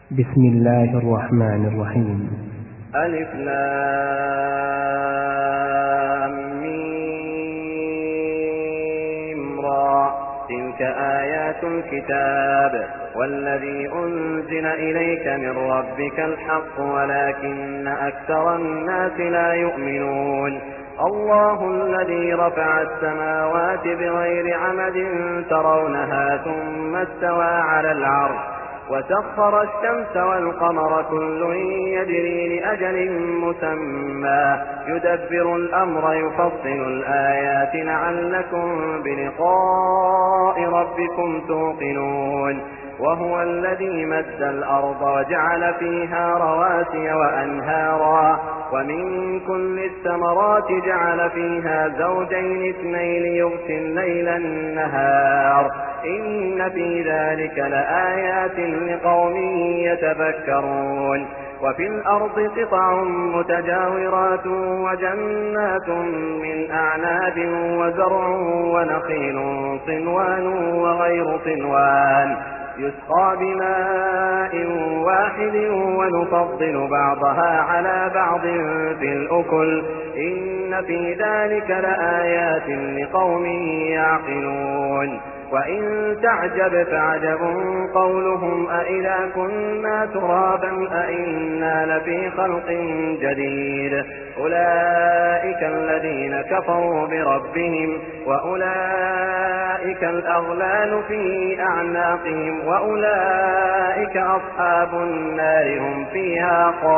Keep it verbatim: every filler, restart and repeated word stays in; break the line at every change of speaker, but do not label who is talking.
بسم الله الرحمن الرحيم.
ألف لام ميم را. تلك آيات الكتاب والذي أنزل إليك من ربك الحق ولكن أكثر الناس لا يؤمنون. الله الذي رفع السماوات بغير عمد ترونها ثم استوى على العرش وسخر الشمس والقمر كل يجري لأجل مسمى يدبر الأمر يفصل الآيات لعلكم بلقاء ربكم توقنون. وهو الذي مد الأرض وجعل فيها رواسي وأنهارا ومن كل الثمرات جعل فيها زوجين اثنين يغشي الليل النهار إن في ذلك لآيات لقوم يتفكرون. وفي الأرض قطع متجاورات وجنات من أعناب وزرع ونخيل صنوان وغير صنوان يسقى بماء واحد ونفضل بعضها على بعض في الأكل إن في ذلك لآيات لقوم يعقلون. وإن تعجب فعجب قولهم أإذا كنا ترابا أإنا لفي خلق جديد أولئك الذين كفروا بربهم وأولئك الأغلال في أعناقهم وأولئك أصحاب النار هم فيها خالدون.